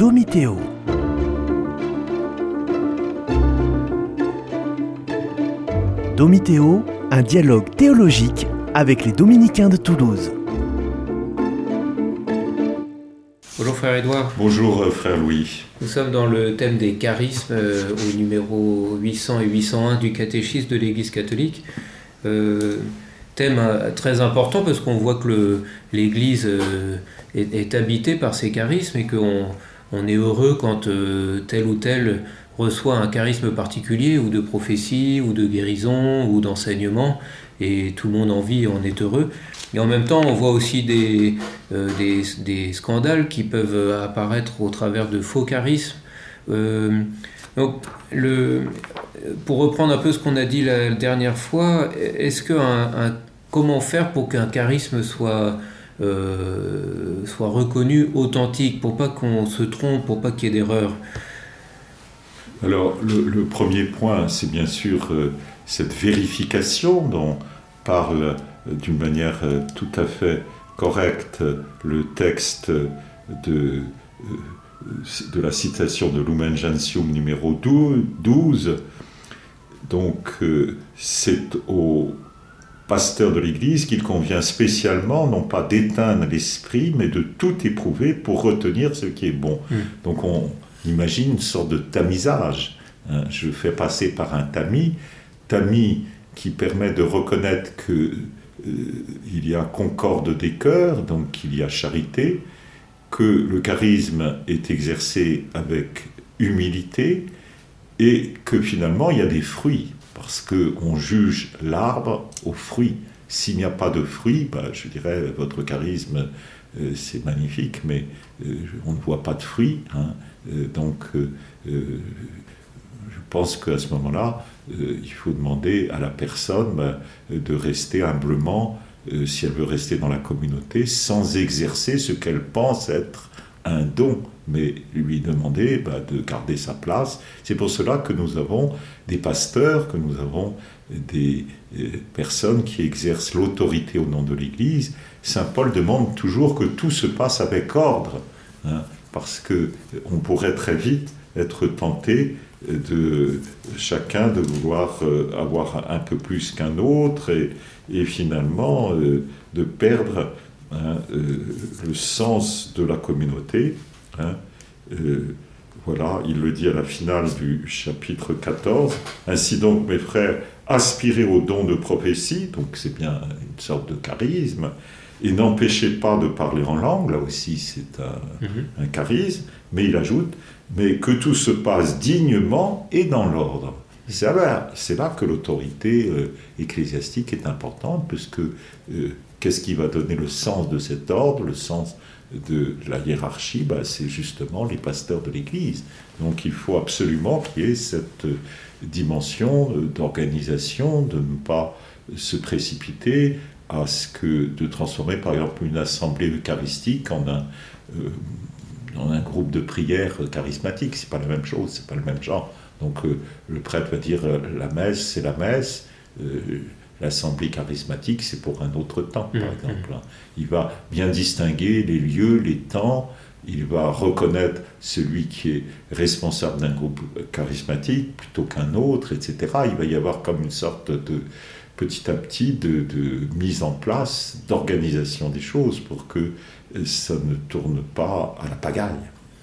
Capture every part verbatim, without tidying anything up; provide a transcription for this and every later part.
Domitéo. Domitéo, un dialogue théologique avec les dominicains de Toulouse. Bonjour frère Édouard. Bonjour frère Louis. Nous sommes dans le thème des charismes euh, au numéro huit cents et huit cent un du catéchisme de l'Église catholique. Euh, thème euh, très important parce qu'on voit que le, l'Église euh, est, est habitée par ces charismes et qu'on on est heureux quand euh, tel ou tel reçoit un charisme particulier ou de prophétie ou de guérison ou d'enseignement et tout le monde en vit et en est heureux. Et en même temps, on voit aussi des, euh, des, des scandales qui peuvent apparaître au travers de faux charismes. Euh, donc, le, pour reprendre un peu ce qu'on a dit la dernière fois, est-ce que un, un, comment faire pour qu'un charisme soit, euh, soit reconnu authentique, pour pas qu'on se trompe, pour pas qu'il y ait d'erreur? Alors, le, le premier point, c'est bien sûr euh, cette vérification dont parle euh, d'une manière euh, tout à fait correcte euh, le texte de, euh, de la citation de Lumen Gentium numéro douze. Donc, euh, c'est au pasteur de l'Église qu'il convient spécialement, non pas d'éteindre l'esprit, mais de tout éprouver pour retenir ce qui est bon. Mmh. Donc, on imagine une sorte de tamisage. Hein. Je fais passer par un tamis, tamis qui permet de reconnaître qu'il euh, y a concorde des cœurs, donc qu'il y a charité, que le charisme est exercé avec humilité et que finalement il y a des fruits, parce qu'on juge l'arbre aux fruits. S'il n'y a pas de fruits, bah, je dirais votre charisme euh, c'est magnifique, mais euh, on ne voit pas de fruits. Hein. Euh, donc euh, euh, je pense qu'à ce moment-là, euh, il faut demander à la personne bah, de rester humblement, euh, si elle veut rester dans la communauté, sans exercer ce qu'elle pense être un don, mais lui demander bah, de garder sa place. C'est pour cela que nous avons des pasteurs, que nous avons des euh, personnes qui exercent l'autorité au nom de l'Église. Saint Paul demande toujours que tout se passe avec ordre, hein, parce qu'on pourrait très vite être tenté de chacun de vouloir euh, avoir un peu plus qu'un autre et, et finalement euh, de perdre hein, euh, le sens de la communauté. Hein. Euh, voilà, il le dit à la finale du chapitre quatorze. Ainsi donc, mes frères, aspirez au don de prophétie, donc c'est bien une sorte de charisme, et n'empêchez pas de parler en langue, là aussi c'est un, mm-hmm. un charisme, mais il ajoute, mais que tout se passe dignement et dans l'ordre. C'est là, c'est là que l'autorité euh, ecclésiastique est importante, puisque euh, qu'est-ce qui va donner le sens de cet ordre, le sens de la hiérarchie, bah, c'est justement les pasteurs de l'Église. Donc il faut absolument qu'il y ait cette dimension d'organisation, de ne pas se précipiter à ce que de transformer par exemple une assemblée eucharistique en un, euh, en un groupe de prière charismatique. C'est pas la même chose, c'est pas le même genre. Donc euh, le prêtre va dire euh, la messe, c'est la messe. Euh, L'assemblée charismatique, c'est pour un autre temps, par mmh, exemple. Mmh. Il va bien distinguer les lieux, les temps, il va reconnaître celui qui est responsable d'un groupe charismatique plutôt qu'un autre, et cetera. Il va y avoir comme une sorte de, petit à petit, de, de mise en place, d'organisation des choses pour que ça ne tourne pas à la pagaille.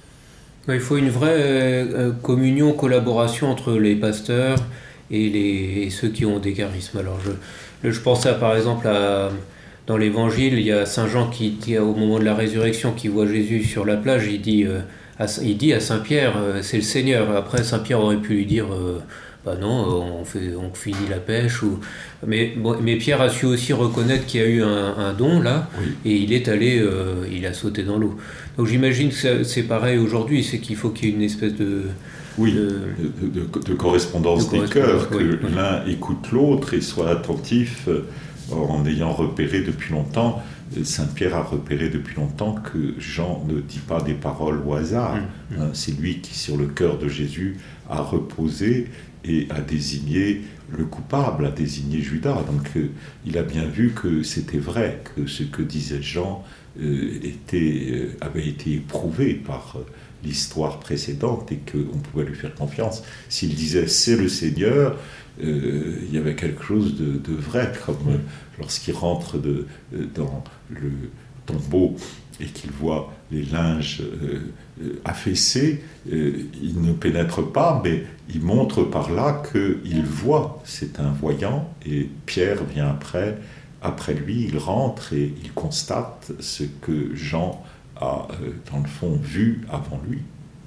Il faut une vraie euh, communion, collaboration entre les pasteurs et, les, et ceux qui ont des charismes. Alors je, je pensais par exemple à, dans l'évangile, il y a Saint Jean qui dit au moment de la résurrection, qui voit Jésus sur la plage, il dit, euh, à, il dit à Saint Pierre, euh, c'est le Seigneur. Après Saint Pierre aurait pu lui dire, euh, bah non, on, fait, on finit la pêche. Ou... Mais, bon, mais Pierre a su aussi reconnaître qu'il y a eu un, un don là, oui. Et il est allé, euh, il a sauté dans l'eau. Donc j'imagine que c'est pareil aujourd'hui, c'est qu'il faut qu'il y ait une espèce de... Oui, de, de, de, de correspondance de des correspondance, cœurs, que oui, oui. l'un écoute l'autre et soit attentif. En ayant repéré depuis longtemps, Saint Pierre a repéré depuis longtemps que Jean ne dit pas des paroles au hasard. Mmh, mmh. C'est lui qui, sur le cœur de Jésus, a reposé et a désigné le coupable, a désigné Judas. Donc euh, il a bien vu que c'était vrai, que ce que disait Jean euh, était, euh, avait été éprouvé par euh, l'histoire précédente et qu'on pouvait lui faire confiance. S'il disait « c'est le Seigneur », euh, il y avait quelque chose de, de vrai, comme euh, lorsqu'il rentre de, euh, dans le tombeau et qu'il voit les linges euh, euh, affaissés, euh, il ne pénètre pas, mais il montre par là qu'il voit. C'est un voyant, et Pierre vient après, après lui, il rentre et il constate ce que Jean a, euh, dans le fond, vu avant lui.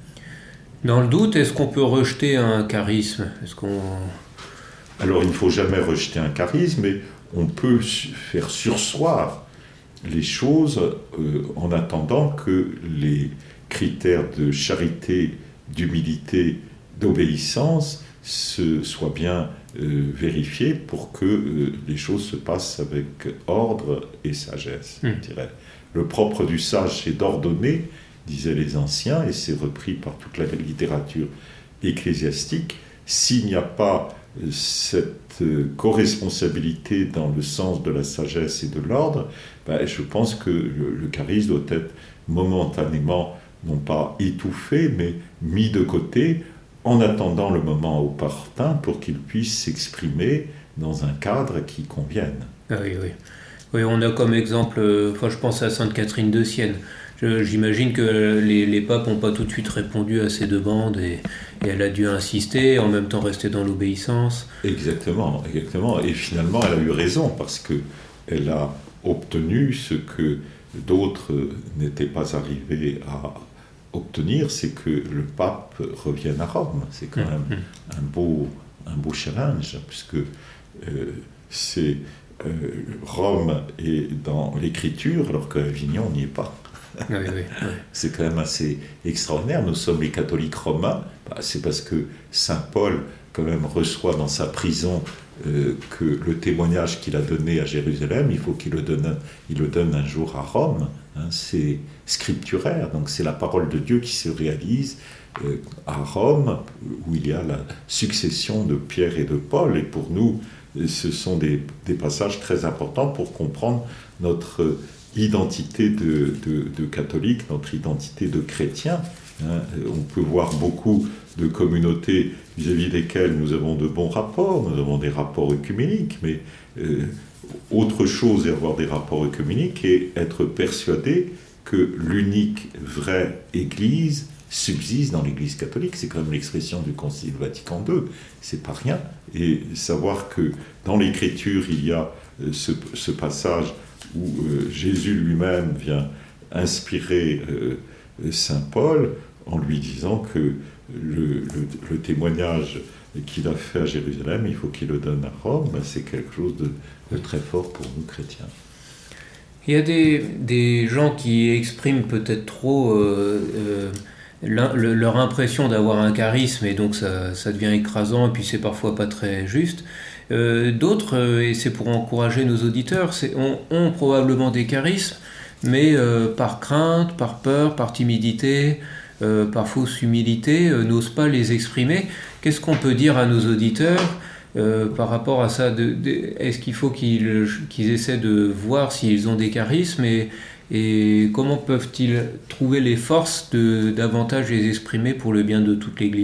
Dans le doute, est-ce qu'on peut rejeter un charisme? Est-ce qu'on... Alors, il ne faut jamais rejeter un charisme, mais on peut faire surseoir les choses euh, en attendant que les critères de charité, d'humilité, d'obéissance se, soient bien euh, vérifiés pour que euh, les choses se passent avec ordre et sagesse, mmh. je dirais. Le propre du sage, c'est d'ordonner, disaient les anciens, et c'est repris par toute la littérature ecclésiastique. S'il n'y a pas cette co-responsabilité dans le sens de la sagesse et de l'ordre, ben, je pense que le, le charisme doit être momentanément, non pas étouffé, mais mis de côté en attendant le moment opportun pour qu'il puisse s'exprimer dans un cadre qui convienne. Ah oui, oui. Oui, on a comme exemple, enfin, je pense à Sainte Catherine de Sienne. Je, j'imagine que les, les papes n'ont pas tout de suite répondu à ces demandes et, et elle a dû insister, en même temps rester dans l'obéissance. Exactement, exactement. Et finalement, elle a eu raison parce qu'elle a obtenu ce que d'autres n'étaient pas arrivés à obtenir, c'est que le pape revienne à Rome. C'est quand même mmh. un, beau, un beau challenge, puisque euh, c'est, euh, Rome est dans l'écriture, alors qu'Avignon n'y est pas. Oui, oui, oui. C'est quand même assez extraordinaire. Nous sommes les catholiques romains. Bah, c'est parce que saint Paul, quand même, reçoit dans sa prison euh, que le témoignage qu'il a donné à Jérusalem, il faut qu'il le donne, il le donne un jour à Rome. Hein, c'est scripturaire, donc c'est la parole de Dieu qui se réalise euh, à Rome, où il y a la succession de Pierre et de Paul. Et pour nous, ce sont des, des passages très importants pour comprendre notre identité de, de, de catholique, notre identité de chrétien. Hein. On peut voir beaucoup de communautés vis-à-vis desquelles nous avons de bons rapports, nous avons des rapports œcuméniques, mais euh, autre chose est avoir des rapports œcuméniques et être persuadé que l'unique vraie Église subsiste dans l'Église catholique. C'est quand même l'expression du Concile Vatican deux, c'est pas rien. Et savoir que dans l'Écriture, il y a ce, ce passage où euh, Jésus lui-même vient inspirer euh, saint Paul en lui disant que le, le, le témoignage qu'il a fait à Jérusalem, il faut qu'il le donne à Rome. C'est quelque chose de, de très fort pour nous chrétiens. Il y a des, des gens qui expriment peut-être trop euh, euh, le, leur impression d'avoir un charisme et donc ça, ça devient écrasant et puis c'est parfois pas très juste. Euh, d'autres, euh, et c'est pour encourager nos auditeurs, c'est, ont, ont probablement des charismes, mais euh, par crainte, par peur, par timidité, euh, par fausse humilité, euh, n'osent pas les exprimer. Qu'est-ce qu'on peut dire à nos auditeurs euh, par rapport à ça de, de, est-ce qu'il faut qu'ils, qu'ils essaient de voir s'ils ont des charismes et, et comment peuvent-ils trouver les forces de davantage les exprimer pour le bien de toute l'Église ?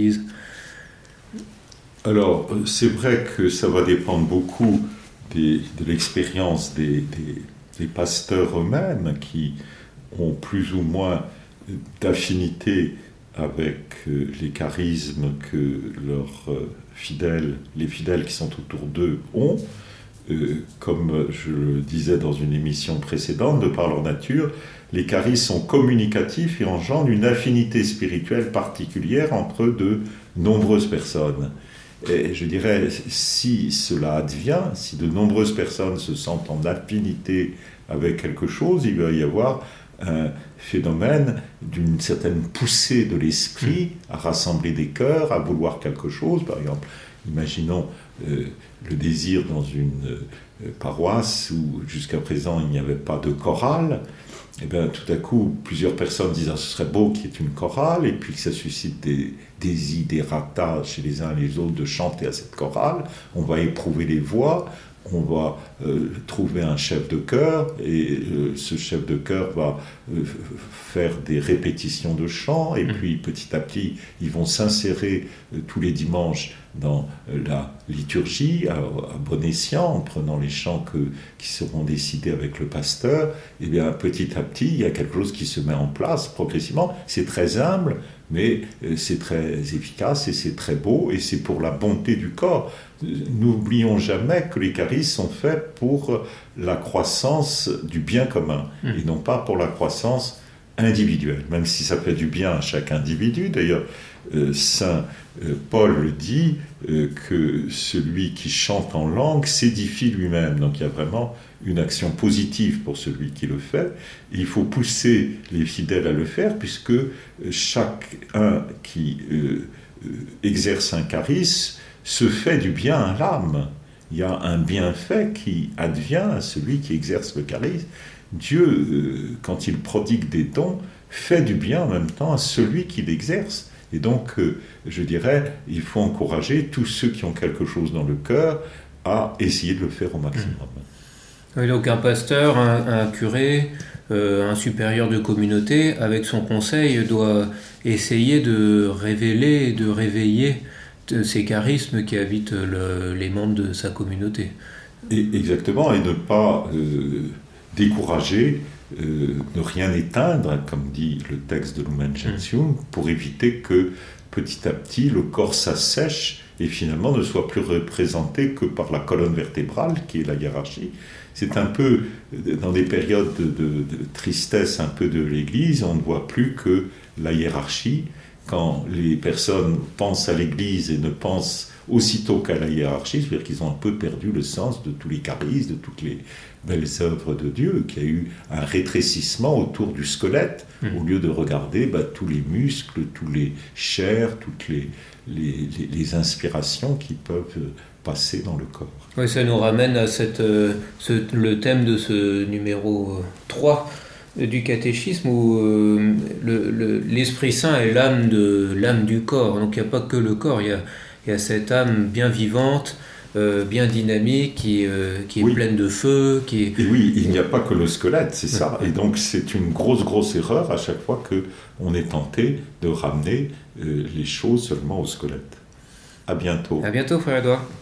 Alors, c'est vrai que ça va dépendre beaucoup des, de l'expérience des, des, des pasteurs eux-mêmes qui ont plus ou moins d'affinité avec les charismes que leurs fidèles, les fidèles qui sont autour d'eux ont. Euh, comme je le disais dans une émission précédente, de par leur nature, les charismes sont communicatifs et engendrent une affinité spirituelle particulière entre de nombreuses personnes. Et je dirais, si cela advient, si de nombreuses personnes se sentent en affinité avec quelque chose, il va y avoir un phénomène d'une certaine poussée de l'esprit à rassembler des cœurs, à vouloir quelque chose. Par exemple, imaginons euh, le désir dans une euh, paroisse où jusqu'à présent il n'y avait pas de chorale. et bien tout à coup, plusieurs personnes disent ah, ce serait beau qu'il y ait une chorale, et puis que ça suscite des desiderata chez les uns et les autres de chanter à cette chorale. On va éprouver les voix, on va euh, trouver un chef de chœur, et euh, ce chef de chœur va euh, faire des répétitions de chant, et puis petit à petit, ils vont s'insérer euh, tous les dimanches dans euh, la liturgie, à, à bon escient, en prenant les chants que, qui seront décidés avec le pasteur. Et bien petit à petit, il y a quelque chose qui se met en place progressivement. C'est très humble, mais euh, c'est très efficace, et c'est très beau, et c'est pour la bonté du corps. N'oublions jamais que les charismes sont faits pour la croissance du bien commun, mmh. et non pas pour la croissance individuelle, même si ça fait du bien à chaque individu. D'ailleurs, euh, Saint euh, Paul le dit, euh, que celui qui chante en langue s'édifie lui-même. Donc il y a vraiment une action positive pour celui qui le fait. Et il faut pousser les fidèles à le faire, puisque chacun qui euh, euh, exerce un charisme se fait du bien à l'âme. Il y a un bienfait qui advient à celui qui exerce le charisme. Dieu, euh, quand il prodigue des dons, fait du bien en même temps à celui qui l'exerce. Et donc, euh, je dirais, il faut encourager tous ceux qui ont quelque chose dans le cœur à essayer de le faire au maximum. Oui, donc un pasteur, un, un curé, euh, un supérieur de communauté, avec son conseil, doit essayer de révéler et de réveiller ces charismes qui habitent le, les membres de sa communauté. Et, exactement, et ne pas euh, décourager, euh, ne rien éteindre, comme dit le texte de Lumen Gentium, pour éviter que petit à petit le corps s'assèche et finalement ne soit plus représenté que par la colonne vertébrale qui est la hiérarchie. C'est un peu, dans des périodes de, de, de tristesse un peu de l'Église, on ne voit plus que la hiérarchie. Quand les personnes pensent à l'Église et ne pensent aussitôt qu'à la hiérarchie, c'est-à-dire qu'ils ont un peu perdu le sens de tous les charismes, de toutes les belles œuvres de Dieu, qu'il y a eu un rétrécissement autour du squelette, mmh. au lieu de regarder bah, tous les muscles, tous les chairs, toutes les, les, les, les inspirations qui peuvent passer dans le corps. Oui, ça nous ramène à cette, euh, ce, le thème de ce numéro trois du catéchisme, où euh, le, le, l'Esprit Saint est l'âme, de, l'âme du corps. Donc il n'y a pas que le corps, il y a, il y a cette âme bien vivante, euh, bien dynamique, qui, euh, qui est oui. pleine de feu. Qui est... Et oui, il n'y a pas que le squelette, c'est ça. Et donc c'est une grosse, grosse erreur à chaque fois qu'on est tenté de ramener euh, les choses seulement au squelette. À bientôt. À bientôt, frère Édouard.